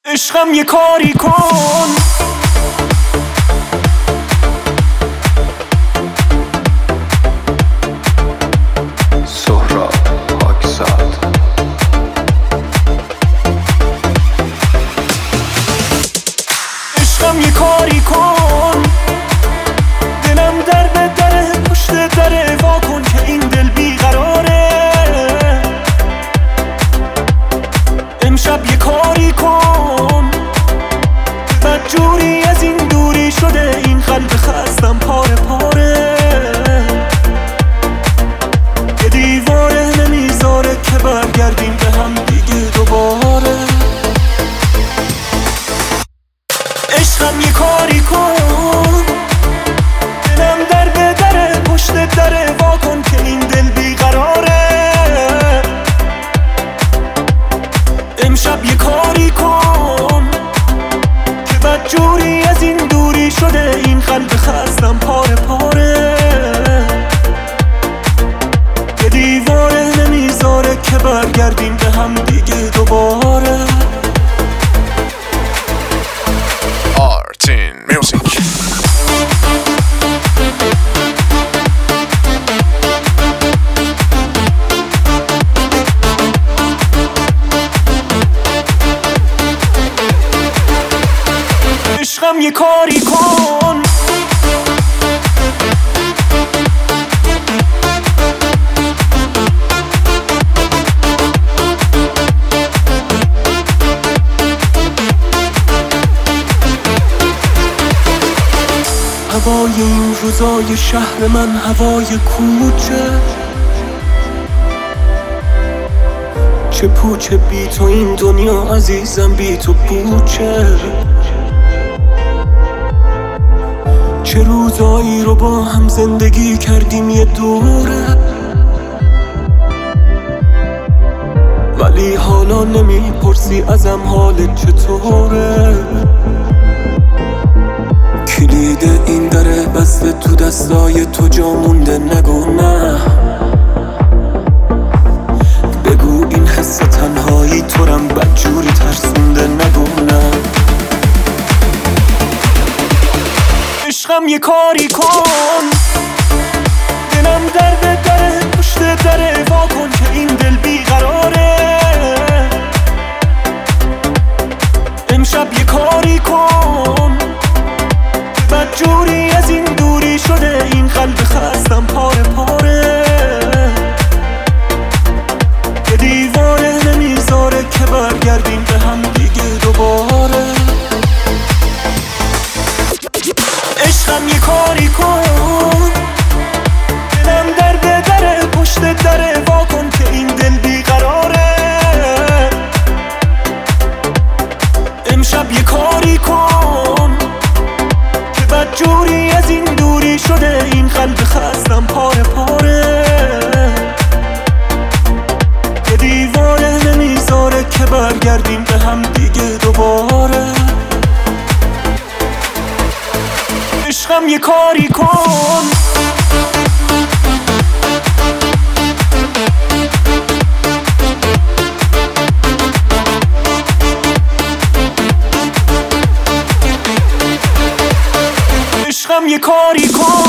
عشقم یه کاری کن. سهراب پاکزاد. عشقم یه کاری کن، دلم در به دره، پشت دره وا کن که این دل بیقراره. امشب یه کاری کن، بدجوری از این دوری شده این قلب خستم پاره پاره. یه دیواره نمیذاره که برگردیم به هم دیگه دوباره. عشقم یه کاری کن، دلم در به دره، پشت دره وا کن که این دل بیقراره. امشب یه کاری کن که بدجوری از این دوری شده این قلب خستم پاره پاره. یه دیواره نمیذاره که برگردیم به هم دیگه دوباره. Artin Music. عشقم یه کاری کن، هوای این روزای شهر من هوای کوچه، چه پوچه بی تو این دنیا عزیزم، بی تو پوچه. چه روزایی رو با هم زندگی کردیم یه دوره، ولی حالا نمیپرسی ازم حالت چطوره. کلید این دره بسته تو دستای تو، جا مونده نگو نه. بگو این حس تنهایی تو رم بدجوری ترسونده، نگو نه. عشقم یه کاری کن، دلم در به دره، پشت دره وا کن که این دل بیقراره. امشب یه کاری کن، بدجوری از این دوری شده این قلب خستم پاره پاره. یه دیواره نمیذاره که برگردیم به هم دیگه دوباره. عشقم یه کاری کن، دلم در به دره، پشت دره وا کن که این دل بیقراره. امشب یه کاری کن که بدجوری از این دوری شده این قلب خستم پاره پاره. یه دیواره نمیذاره که برگردیم به هم دیگه دوباره. عشقم یه کاری کن. عشقم یه کاری کن.